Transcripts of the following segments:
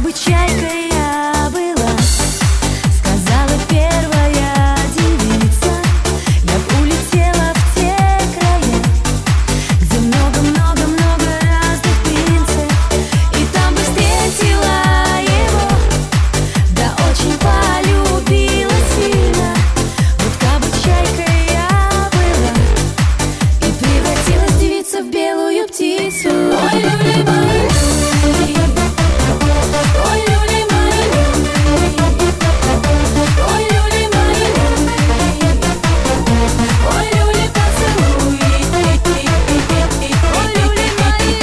бы чайкой я была, сказала первая девица. Я б улетела в те края, где много-много-много разных принцев, и там бы встретила его, да очень полюбила сильно. Вот как бы чайкой я была и превратилась девица в белую птицу. Ой, люли мои, ой, люли мои, ой, люли мои, ой, люли поцелуй, ой, люли мои.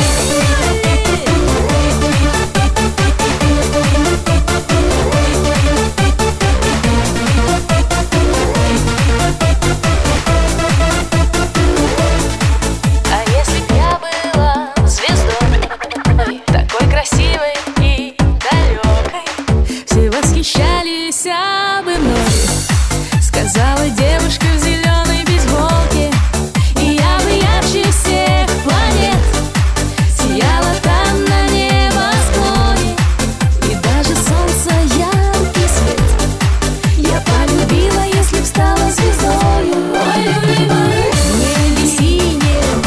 А если б я была звездой, такой красивой и далекой, Все восхищались бы мной, сказала девушка в зеленой бейсболке. И я бы ярче всех планет сияла там на небосклоне, и даже солнца яркий свет я полюбила, если б стала звездою. Ой, люли мои, в небе синем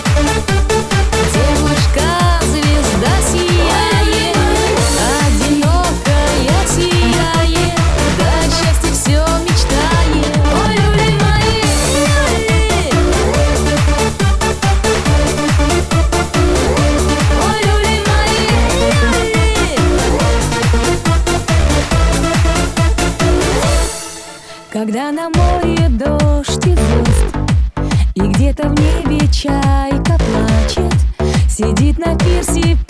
девушка-звезда сияет, одинокая сияет, да счастье все мечтает. Ой, люли мои, ой, люли мои. Когда на море дождь и звезд, и где-то в небе чайка плачет, сидит на пирсе